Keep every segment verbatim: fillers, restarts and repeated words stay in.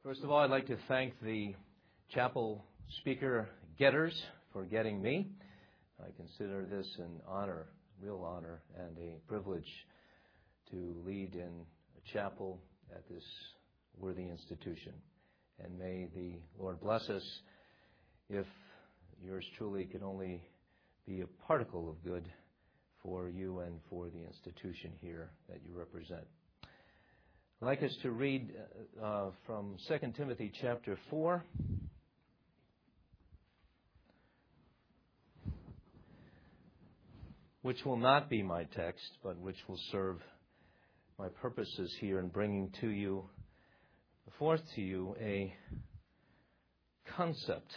First of all, I'd like to thank the chapel speaker getters for getting me. I consider this an honor, real honor, and a privilege to lead in a chapel at this worthy institution. And may the Lord bless us if yours truly can only be a particle of good for you and for the institution here that you represent. I'd like us to read uh, from Second Timothy chapter four. Which will not be my text, but which will serve my purposes here in bringing to you, forth to you, a concept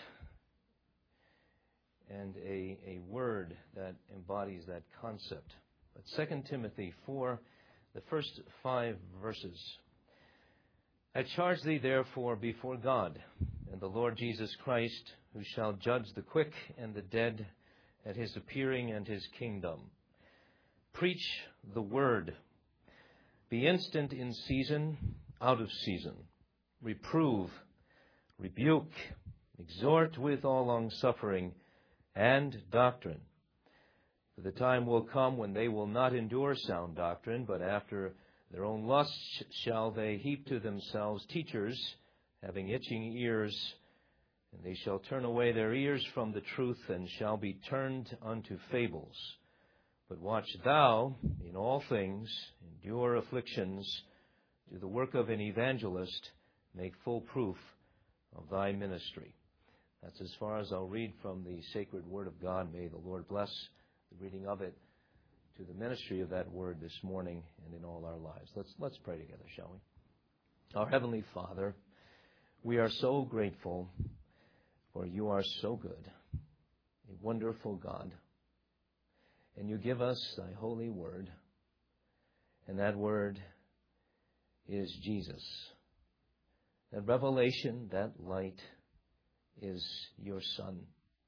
and a, a word that embodies that concept. But Second Timothy four, the first five verses. I charge thee therefore before God and the Lord Jesus Christ, who shall judge the quick and the dead at his appearing and his kingdom. Preach the word. Be instant in season, out of season. Reprove, rebuke, exhort with all longsuffering and doctrine. For the time will come when they will not endure sound doctrine, but after their own lusts shall they heap to themselves teachers, having itching ears, and they shall turn away their ears from the truth, and shall be turned unto fables. But watch thou in all things, endure afflictions, do the work of an evangelist, make full proof of thy ministry. That's as far as I'll read from the sacred word of God. May the Lord bless the reading of it to the ministry of that word this morning and in all our lives. Let's let's pray together, shall we? Our Heavenly Father, we are so grateful, for you are so good, a wonderful God. And you give us thy holy word, and that word is Jesus. That revelation, that light, is your Son.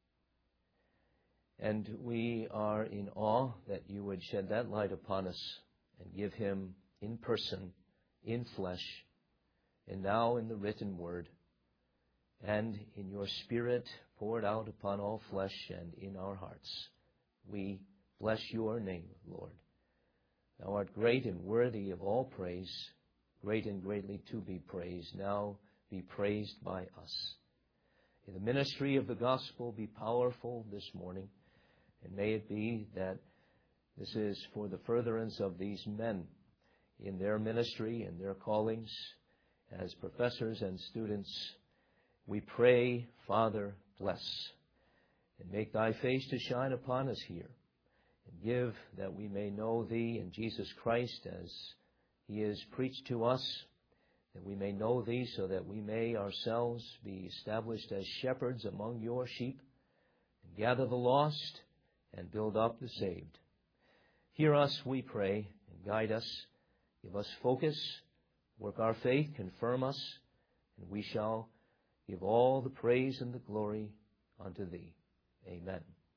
And we are in awe that you would shed that light upon us and give him in person, in flesh, and now in the written word, and in your Spirit poured out upon all flesh and in our hearts. We bless your name, Lord. Thou art great and worthy of all praise, great and greatly to be praised. Now be praised by us. In the ministry of the gospel, be powerful this morning. And may it be that this is for the furtherance of these men in their ministry and their callings as professors and students. We pray, Father, bless, and make thy face to shine upon us here, and give that we may know thee and Jesus Christ as he is preached to us, that we may know thee so that we may ourselves be established as shepherds among your sheep, and gather the lost, and build up the saved. Hear us, we pray, and guide us. Give us focus, work our faith, confirm us, and we shall give all the praise and the glory unto thee. Amen.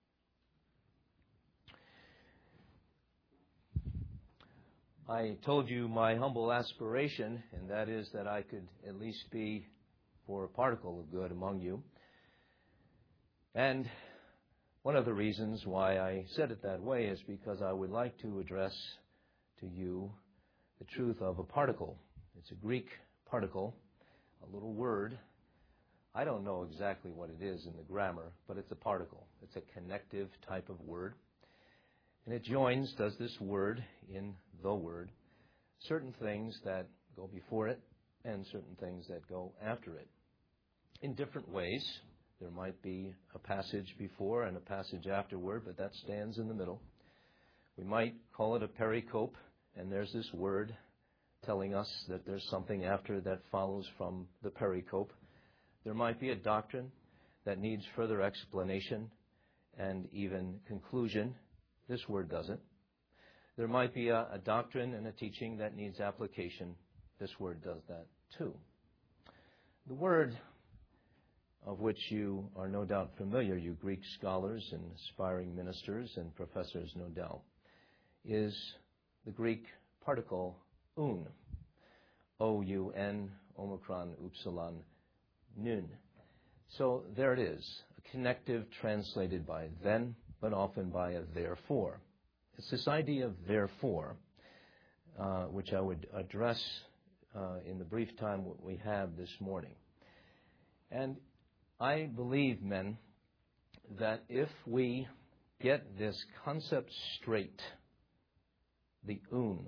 I told you my humble aspiration, and that is that I could at least be for a particle of good among you. And one of the reasons why I said it that way is because I would like to address to you the truth of a particle. It's a Greek particle, a little word. I don't know exactly what it is in the grammar, but it's a particle. It's a connective type of word. And it joins, does this word in the word, certain things that go before it and certain things that go after it in different ways. There might be a passage before and a passage afterward, but that stands in the middle. We might call it a pericope, and there's this word telling us that there's something after that follows from the pericope. There might be a doctrine that needs further explanation and even conclusion. This word doesn't. There might be a, a doctrine and a teaching that needs application. This word does that too. The word of which you are no doubt familiar, you Greek scholars and aspiring ministers and professors no doubt, is the Greek particle un. O U N, Omicron, Upsilon, Nun. So there it is, a connective translated by then, but often by a therefore. It's this idea of therefore, uh, which I would address uh, in the brief time we have this morning. And I believe, men, that if we get this concept straight, the un,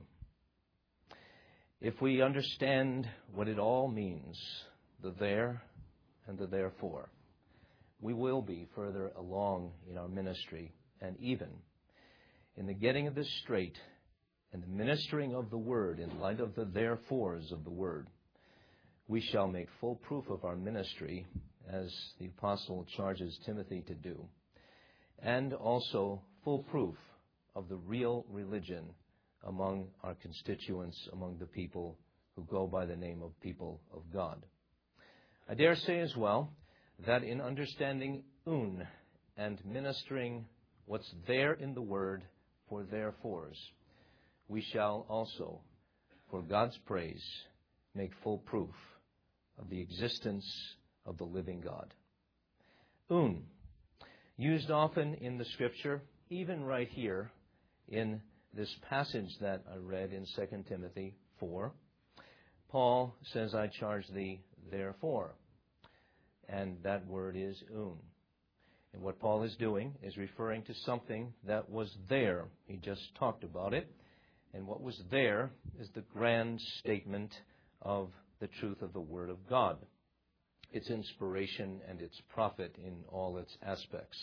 if we understand what it all means, the there and the therefore, we will be further along in our ministry, and even in the getting of this straight and the ministering of the Word in light of the therefores of the Word, we shall make full proof of our ministry, as the Apostle charges Timothy to do, and also full proof of the real religion among our constituents, among the people who go by the name of people of God. I dare say as well that in understanding un and ministering what's there in the Word for therefores, we shall also, for God's praise, make full proof of the existence of the living God. Un, used often in the Scripture, even right here in this passage that I read in Second Timothy four, Paul says, I charge thee therefore. And that word is un. And what Paul is doing is referring to something that was there. He just talked about it. And what was there is the grand statement of the truth of the Word of God, its inspiration and its profit in all its aspects.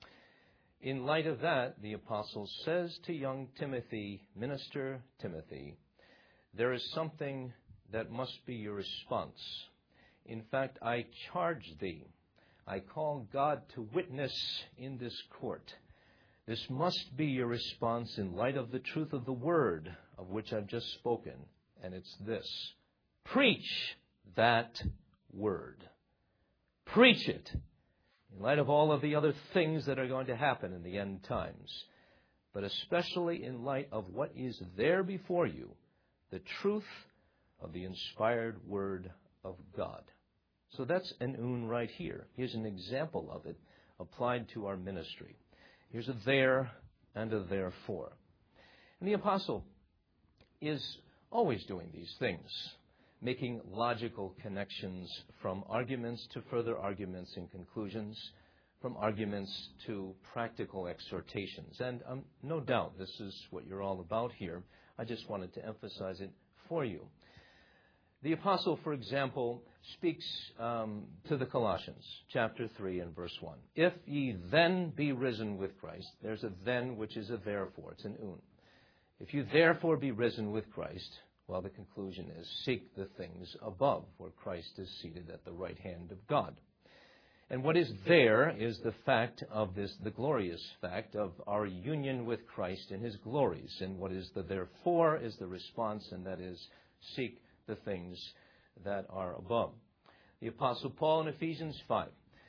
In light of that, the Apostle says to young Timothy, Minister Timothy, there is something that must be your response. In fact, I charge thee, I call God to witness in this court. This must be your response in light of the truth of the Word of which I've just spoken, and it's this. Preach that Word. Preach it in light of all of the other things that are going to happen in the end times, but especially in light of what is there before you, the truth of the inspired Word of God. So that's an un right here. Here's an example of it applied to our ministry. Here's a there and a therefore. And the apostle is always doing these things, making logical connections from arguments to further arguments and conclusions, from arguments to practical exhortations. And um, no doubt this is what you're all about here. I just wanted to emphasize it for you. The apostle, for example, speaks um, to the Colossians, chapter three and verse one. If ye then be risen with Christ, there's a then which is a therefore, it's an un. If you therefore be risen with Christ, well, the conclusion is seek the things above, where Christ is seated at the right hand of God. And what is there is the fact of this, the glorious fact of our union with Christ in His glories. And what is the therefore is the response, and that is seek the things that are above. The Apostle Paul in Ephesians five.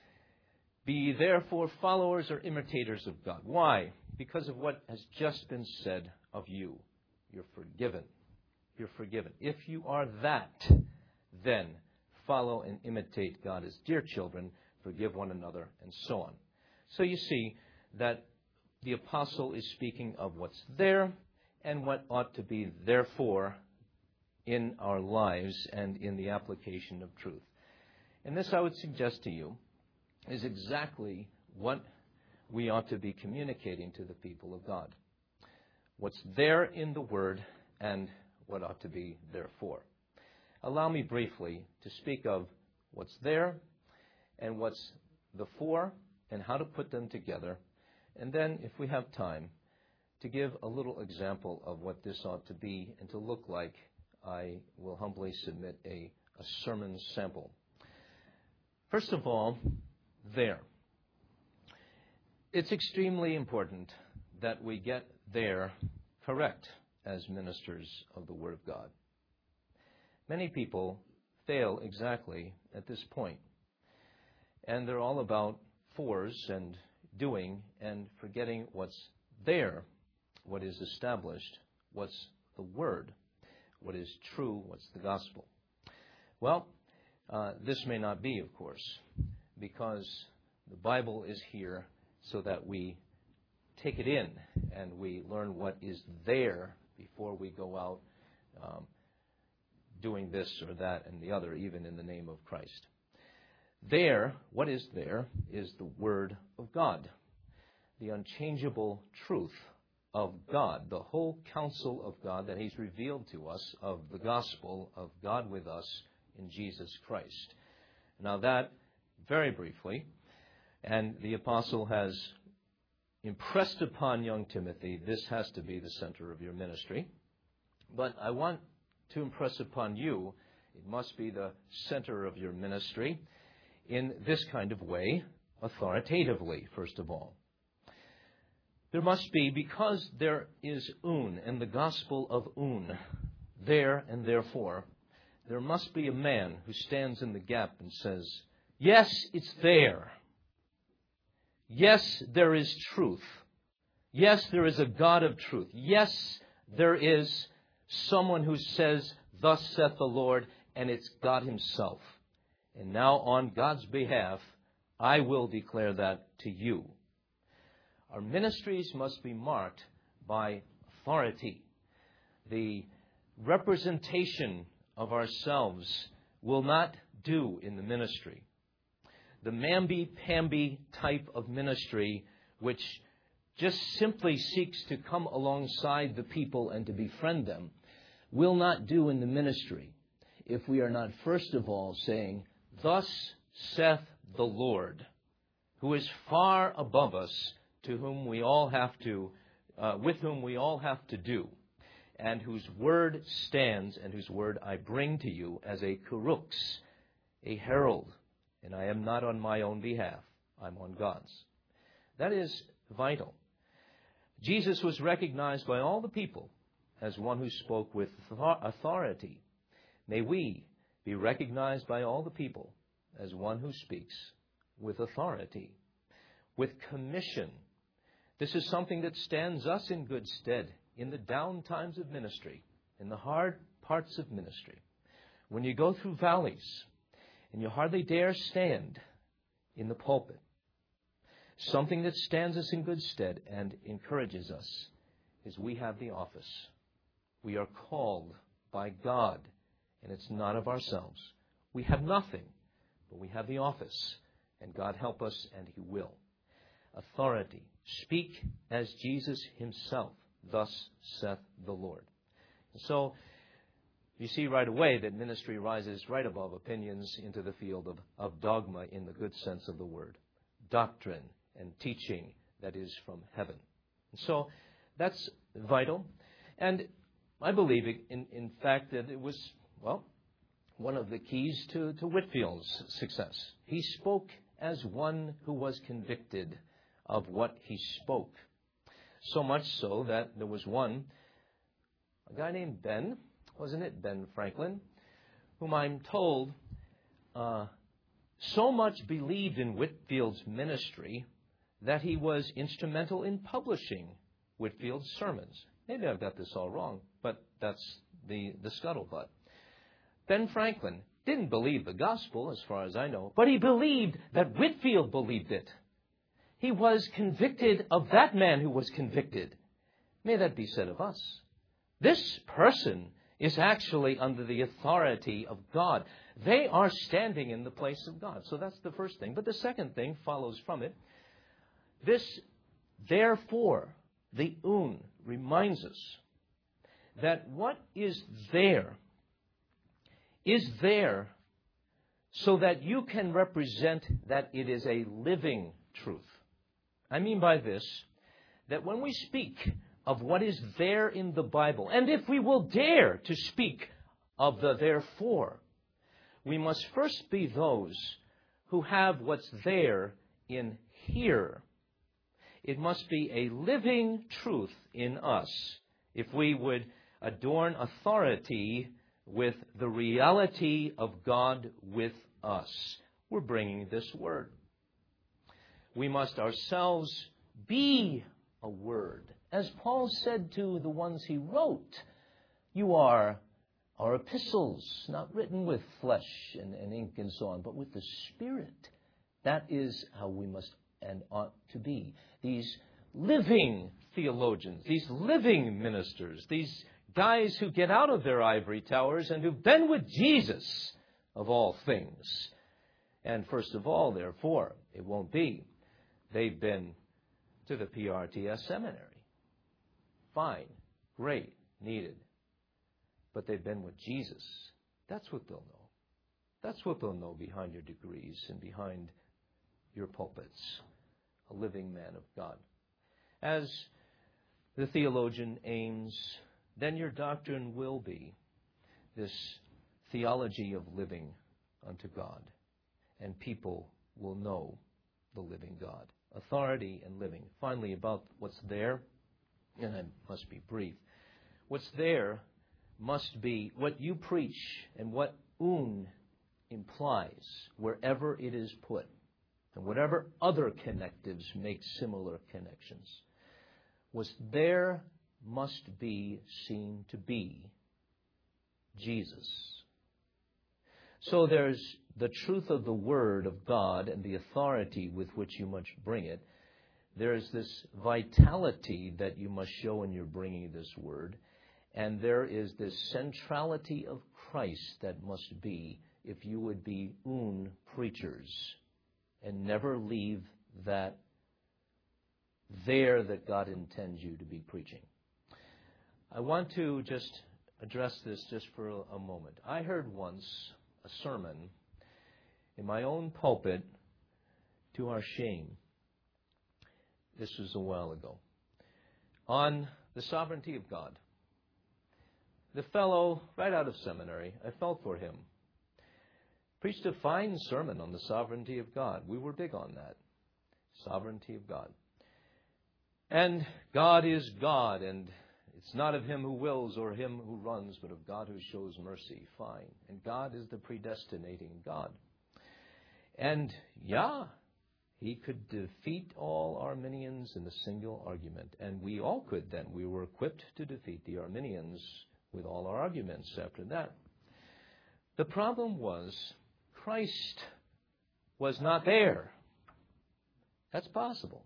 Be ye therefore followers or imitators of God. Why? Because of what has just been said of you. You're forgiven. You're forgiven. If you are that, then follow and imitate God as dear children, forgive one another, and so on. So you see that the apostle is speaking of what's there and what ought to be therefore in our lives and in the application of truth. And this, I would suggest to you, is exactly what we ought to be communicating to the people of God. What's there in the Word and what ought to be therefore. Allow me briefly to speak of what's there and what's the for and how to put them together. And then, if we have time, to give a little example of what this ought to be and to look like, I will humbly submit a, a sermon sample. First of all, there. It's extremely important that we get there correct as ministers of the Word of God. Many people fail exactly at this point. And they're all about fors and doing and forgetting what's there, what is established, what's the Word, what is true, what's the gospel. Well, uh, this may not be, of course, because the Bible is here so that we take it in and we learn what is there before we go out um, doing this or that and the other, even in the name of Christ. There, what is there, is the Word of God, the unchangeable truth of God, the whole counsel of God that He's revealed to us of the gospel of God with us in Jesus Christ. Now that, very briefly, and the apostle has impressed upon young Timothy, this has to be the center of your ministry. But I want to impress upon you, it must be the center of your ministry in this kind of way, authoritatively, first of all. There must be, because there is un in the gospel of un, there and therefore, there must be a man who stands in the gap and says, yes, it's there. Yes, there is truth. Yes, there is a God of truth. Yes, there is someone who says, thus saith the Lord, and it's God Himself. And now on God's behalf, I will declare that to you. Our ministries must be marked by authority. The representation of ourselves will not do in the ministry. The mamby-pamby type of ministry, which just simply seeks to come alongside the people and to befriend them, will not do in the ministry if we are not first of all saying, thus saith the Lord, who is far above us, to whom we all have to, uh, with whom we all have to do, and whose word stands, and whose word I bring to you as a kerux, a herald, and I am not on my own behalf, I'm on God's. That is vital. Jesus was recognized by all the people as one who spoke with authority. May we be recognized by all the people as one who speaks with authority, with commission. This is something that stands us in good stead in the down times of ministry, in the hard parts of ministry. When you go through valleys and you hardly dare stand in the pulpit, something that stands us in good stead and encourages us is we have the office. We are called by God, and it's not of ourselves. We have nothing, but we have the office, and God help us, and He will. Authority. Speak as Jesus Himself, thus saith the Lord. And so, you see right away that ministry rises right above opinions into the field of, of dogma in the good sense of the word. Doctrine and teaching that is from heaven. And so, that's vital. And I believe, in, in fact, that it was, well, one of the keys to, to Whitfield's success. He spoke as one who was convicted of what he spoke. So much so that there was one, a guy named Ben, wasn't it, Ben Franklin, whom I'm told uh, so much believed in Whitfield's ministry that he was instrumental in publishing Whitfield's sermons. Maybe I've got this all wrong, but that's the, the scuttlebutt. Ben Franklin didn't believe the gospel, as far as I know, but he believed that Whitfield believed it. He was convicted of that man who was convicted. May that be said of us. This person is actually under the authority of God. They are standing in the place of God. So that's the first thing. But the second thing follows from it. This, therefore, the un reminds us that what is there is there so that you can represent that it is a living truth. I mean by this, that when we speak of what is there in the Bible, and if we will dare to speak of the therefore, we must first be those who have what's there in here. It must be a living truth in us if we would adorn authority with the reality of God with us. We're bringing this word. We must ourselves be a word. As Paul said to the ones he wrote, you are are epistles, not written with flesh and, and ink and so on, but with the Spirit. That is how we must and ought to be. These living theologians, these living ministers, these guys who get out of their ivory towers and who've been with Jesus of all things. And first of all, therefore, it won't be. They've been to the P R T S seminary. Fine, great, needed. But they've been with Jesus. That's what they'll know. That's what they'll know behind your degrees and behind your pulpits. A living man of God. As the theologian aims, then your doctrine will be this theology of living unto God. And people will know the living God. Authority and living. Finally, about what's there, and I must be brief. What's there must be what you preach and what un implies wherever it is put, and whatever other connectives make similar connections. What's there must be seen to be Jesus. So there's the truth of the Word of God and the authority with which you must bring it. There's this vitality that you must show in your bringing this Word. And there is this centrality of Christ that must be if you would be un preachers and never leave that there that God intends you to be preaching. I want to just address this just for a moment. I heard once a sermon in my own pulpit, to our shame. This was a while ago, on the sovereignty of God. The fellow, right out of seminary, I felt for him, preached a fine sermon on the sovereignty of God. We were big on that. Sovereignty of God. And God is God, and it's not of him who wills or him who runs, but of God who shows mercy. Fine. And God is the predestinating God. And, yeah, he could defeat all Arminians in a single argument. And we all could then. We were equipped to defeat the Arminians with all our arguments after that. The problem was Christ was not there. That's possible.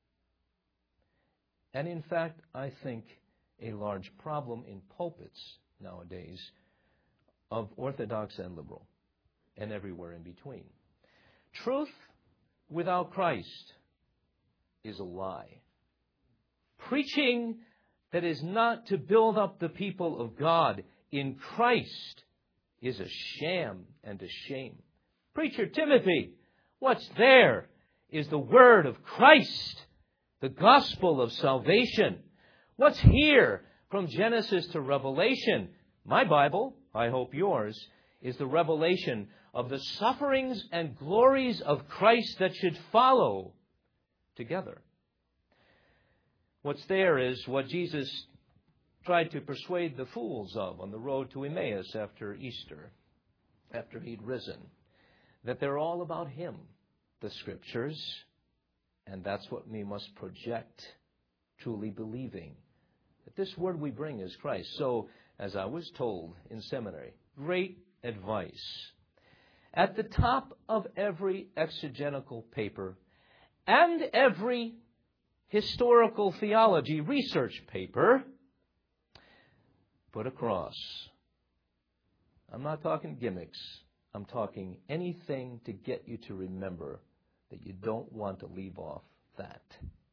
And in fact, I think a large problem in pulpits nowadays of Orthodox and liberal and everywhere in between. Truth without Christ is a lie. Preaching that is not to build up the people of God in Christ is a sham and a shame. Preacher Timothy, what's there is the word of Christ, the gospel of salvation. What's here from Genesis to Revelation? My Bible, I hope yours, is the revelation of the sufferings and glories of Christ that should follow together. What's there is what Jesus tried to persuade the fools of on the road to Emmaus after Easter, after he'd risen, that they're all about him, the Scriptures, and that's what we must project, truly believing that this word we bring is Christ. So, as I was told in seminary, great advice. At the top of every exegetical paper and every historical theology research paper, put a cross. I'm not talking gimmicks. I'm talking anything to get you to remember that you don't want to leave off that.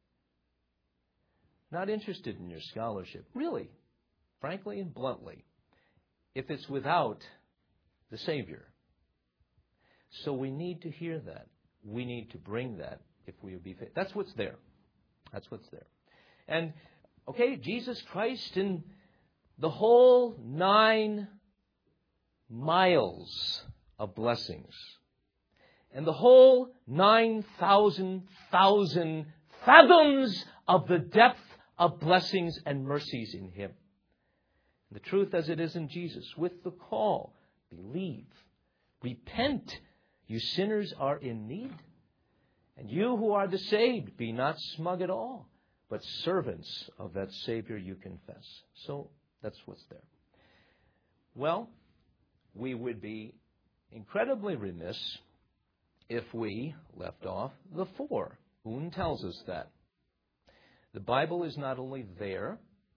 Not interested in your scholarship, really, frankly and bluntly, if it's without the Savior. So we need to hear that. We need to bring that if we will be faithful. That's what's there. That's what's there. And, okay, Jesus Christ in the whole nine miles of blessings. And the whole nine thousand thousand fathoms of the depth of blessings and mercies in him. The truth as it is in Jesus, with the call, believe, repent, you sinners are in need. And you who are the saved, be not smug at all, but servants of that Savior you confess. So that's what's there. Well, we would be incredibly remiss if we left off the for. Un tells us that. The Bible is not only there,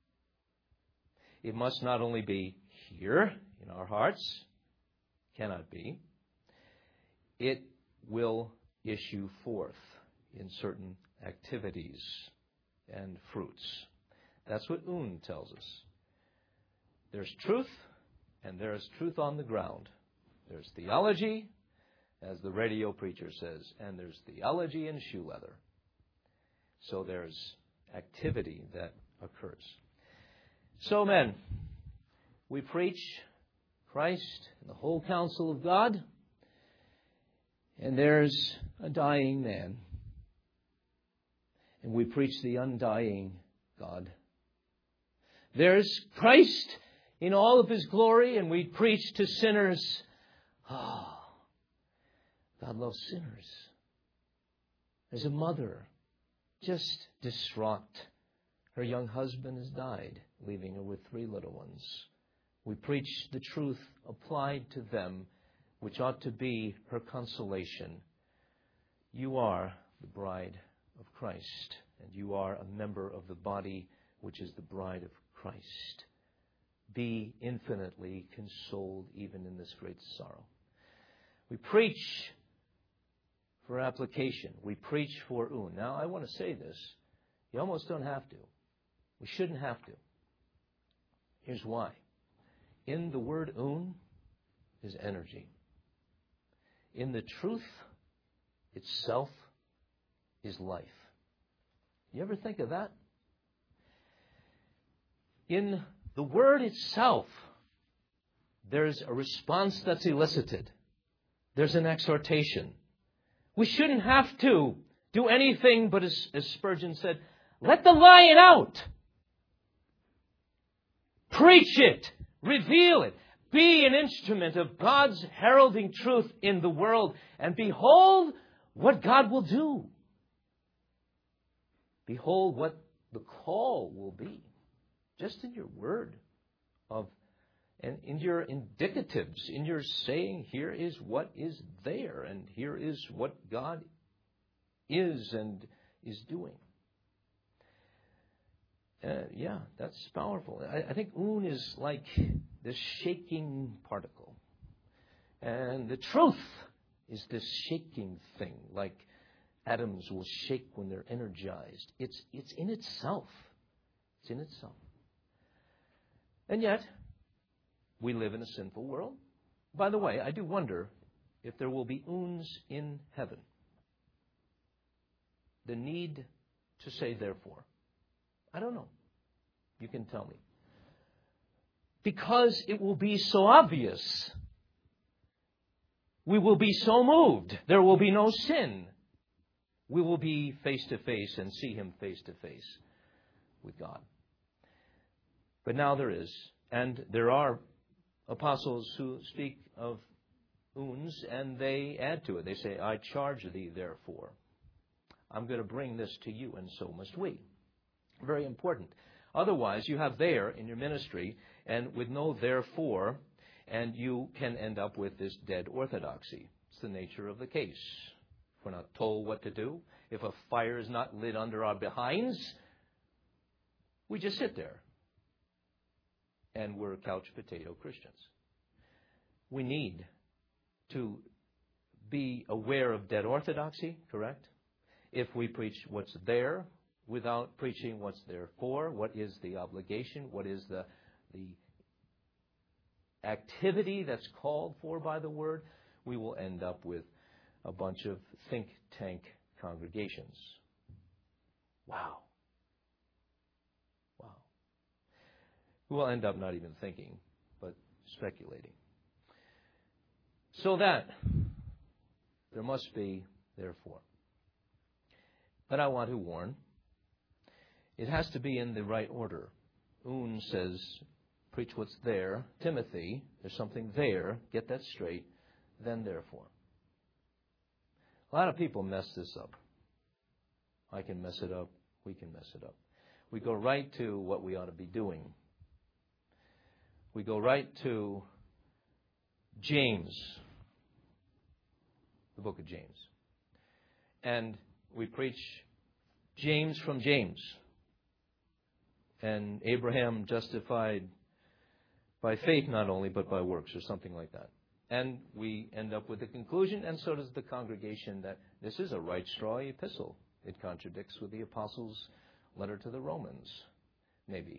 it must not only be here in our hearts, cannot be, it will issue forth in certain activities and fruits. That's what Un tells us. There's truth, and there's truth on the ground. There's theology, as the radio preacher says, and there's theology in shoe leather. So there's activity that occurs. So, men, we preach Christ and the whole counsel of God, and there's a dying man. And we preach the undying God. There's Christ in all of His glory, and we preach to sinners. Oh, God loves sinners. There's a mother just distraught. Her young husband has died, leaving her with three little ones. We preach the truth applied to them, which ought to be her consolation. You are the bride of Christ, and you are a member of the body, which is the bride of Christ. Be infinitely consoled even in this great sorrow. We preach for application. We preach for Un. Now, I want to say this. You almost don't have to. We shouldn't have to. Here's why. In the word Un is energy. In the truth itself is life. You ever think of that? In the word itself, there's a response that's elicited. There's an exhortation. We shouldn't have to do anything but, as, as Spurgeon said, let the lion out. Preach it. Reveal it. Be an instrument of God's heralding truth in the world. And behold what God will do. Behold what the call will be. Just in your word of, and in your indicatives, in your saying, here is what is there, and here is what God is and is doing. Uh, yeah, that's powerful. I, I think Un is like this shaking particle. And the truth is this shaking thing, like atoms will shake when they're energized. It's, it's in itself. It's in itself. And yet, we live in a sinful world. By the way, I do wonder if there will be Uns in heaven. The need to say therefore. I don't know. You can tell me. Because it will be so obvious. We will be so moved. There will be no sin. We will be face to face and see Him face to face with God. But now there is. And there are apostles who speak of Uns and they add to it. They say, I charge thee therefore. I'm going to bring this to you, and so must we. Very important. Otherwise, you have there in your ministry, and with no therefore, and you can end up with this dead orthodoxy. It's the nature of the case. If we're not told what to do, if a fire is not lit under our behinds, we just sit there. And we're couch potato Christians. We need to be aware of dead orthodoxy, correct? If we preach what's there without preaching what's there for, what is the obligation, what is the, the activity that's called for by the Word, we will end up with a bunch of think tank congregations. Wow. Wow. We will end up not even thinking, but speculating. So that there must be, therefore. But I want to warn, it has to be in the right order. Un says, preach what's there. Timothy, there's something there. Get that straight. Then therefore. A lot of people mess this up. I can mess it up. We can mess it up. We go right to what we ought to be doing. we go right to James, the book of James. And we preach James from James. And Abraham justified by faith not only, but by works, or something like that. And we end up with the conclusion, and so does the congregation, that this is a right straw epistle. It contradicts with the apostles' letter to the Romans, maybe.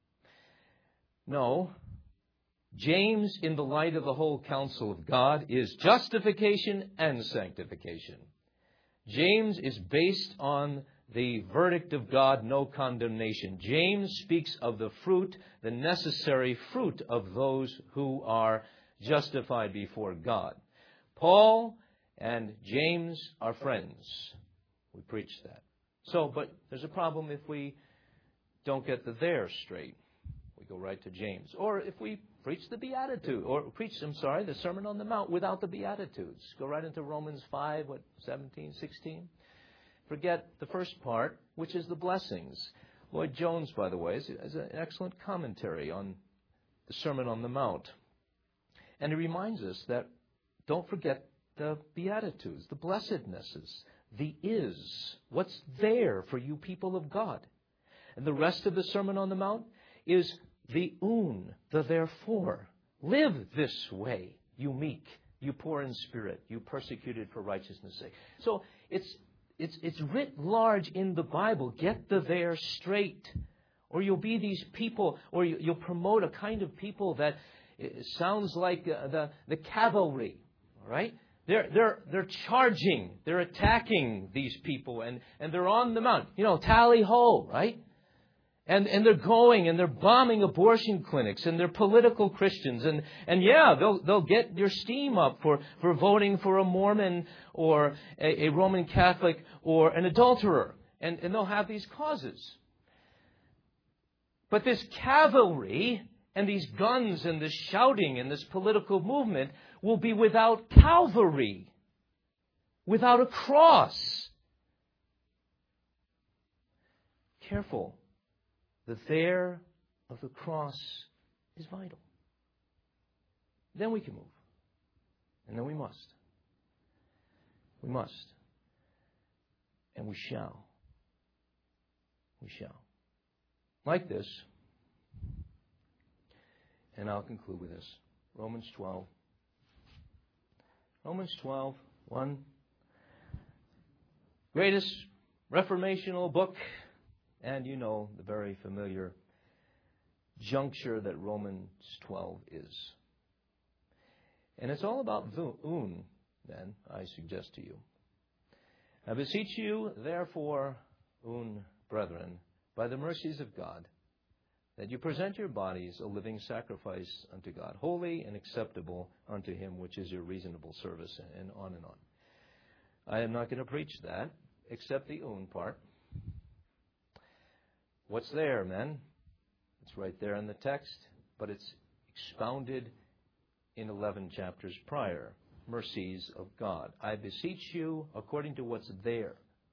No. James, in the light of the whole counsel of God, is justification and sanctification. James is based on the verdict of God, no condemnation. James speaks of the fruit, the necessary fruit of those who are justified before God. Paul and James are friends. We preach that. So, but there's a problem if we don't get the there straight. We go right to James. Or if we preach the Beatitude, or preach, I'm sorry, the Sermon on the Mount without the Beatitudes. Go right into Romans five, what, seventeen, sixteen? Forget the first part, which is the blessings. Lloyd Jones, by the way, is an excellent commentary on the Sermon on the Mount. And he reminds us that don't forget the Beatitudes, the blessednesses, the is, what's there for you people of God. And the rest of the Sermon on the Mount is the un, the therefore. Live this way, you meek, you poor in spirit, you persecuted for righteousness' sake. So it's it's it's writ large in the Bible. Get the there straight, or you'll be these people, or you, you'll promote a kind of people that sounds like uh, the the cavalry. All right, they're they're they're charging, they're attacking these people, and and they're on the mount. You know, tally ho, right? And and they're going and they're bombing abortion clinics, and they're political Christians, and, and yeah, they'll they'll get your steam up for, for voting for a Mormon or a, a Roman Catholic or an adulterer, and, and they'll have these causes. But this cavalry and these guns and this shouting and this political movement will be without Calvary, without a cross. Careful. The there of the cross is vital. Then we can move. And then we must. We must. And we shall. We shall. Like this. And I'll conclude with this. Romans twelve. Romans twelve, one. Greatest reformational book. And you know the very familiar juncture that Romans twelve is. And it's all about un, then, I suggest to you. I beseech you, therefore, un, brethren, by the mercies of God, that you present your bodies a living sacrifice unto God, holy and acceptable unto Him, which is your reasonable service, and on and on. I am not going to preach that, except the un part. What's there, men? It's right there in the text, but it's expounded in eleven chapters prior. Mercies of God. I beseech you, according to what's there,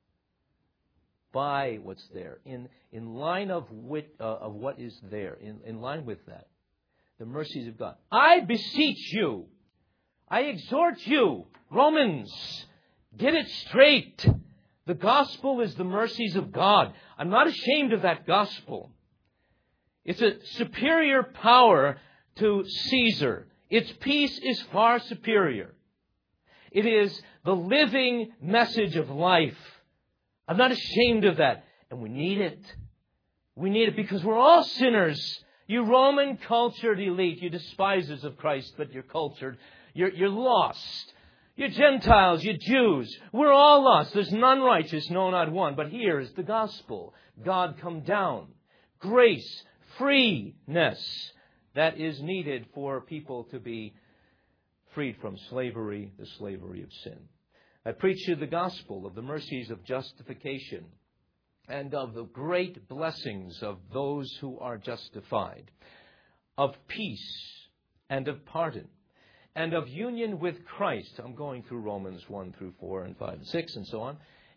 by what's there, in in line of wit, uh, of what is there, in, in line with that, the mercies of God. I beseech you, I exhort you, Romans, get it straight. The gospel is the mercies of God. I'm not ashamed of that gospel. It's a superior power to Caesar. Its peace is far superior. It is the living message of life. I'm not ashamed of that. And we need it. We need it because we're all sinners. You Roman cultured elite, you despisers of Christ, but you're cultured. You're, you're lost. You Gentiles, you Jews, we're all lost. There's none righteous, no, not one. But here is the gospel. God come down. Grace, freeness that is needed for people to be freed from slavery, the slavery of sin. I preach you the gospel of the mercies of justification and of the great blessings of those who are justified, of peace and of pardon, and of union with Christ. I'm going through Romans one through four and five and six and so on.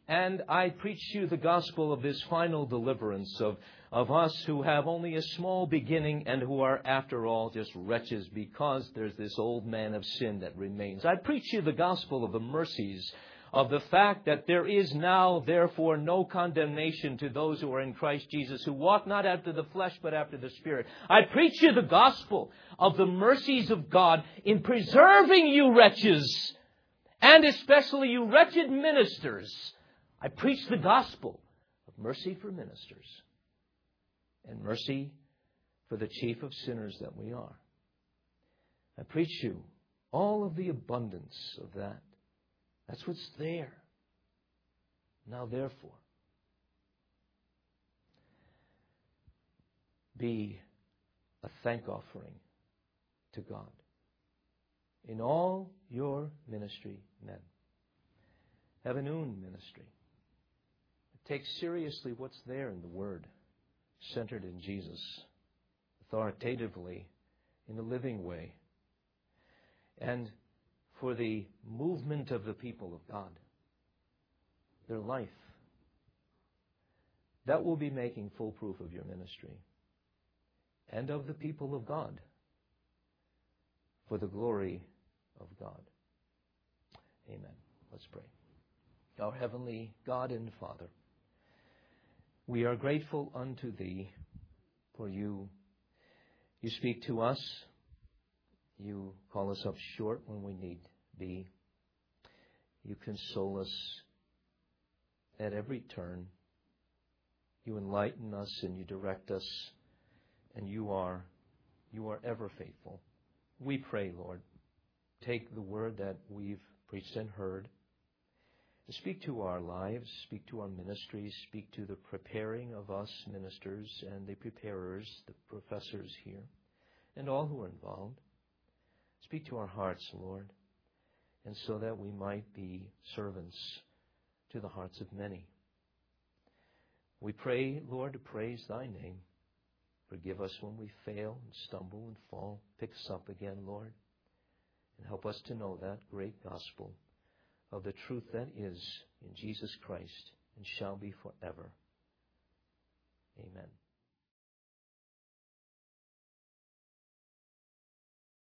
And I preach to you the gospel of this final deliverance of, of us who have only a small beginning and who are, after all, just wretches because there's this old man of sin that remains. I preach to you the gospel of the mercies, of the fact that there is now, therefore, no condemnation to those who are in Christ Jesus, who walk not after the flesh, but after the Spirit. I preach you the gospel of the mercies of God in preserving you wretches, and especially you wretched ministers. I preach the gospel of mercy for ministers and mercy for the chief of sinners that we are. I preach you all of the abundance of that. That's what's there. Now, therefore, be a thank offering to God in all your ministry, men. Have an own ministry. Take seriously what's there in the Word, centered in Jesus, authoritatively, in a living way. And for the movement of the people of God, their life, that will be making full proof of your ministry and of the people of God for the glory of God. Amen. Let's pray. Our heavenly God and Father, we are grateful unto Thee for You. You speak to us. You call us up short when we need be. You console us at every turn. You enlighten us and you direct us. And you are, you are ever faithful. We pray, Lord, take the word that we've preached and heard. Speak to our lives, speak to our ministries, speak to the preparing of us ministers and the preparers, the professors here, and all who are involved. Speak to our hearts, Lord, and so that we might be servants to the hearts of many. We pray, Lord, to praise Thy name. Forgive us when we fail and stumble and fall. Pick us up again, Lord, and help us to know that great gospel of the truth that is in Jesus Christ and shall be forever.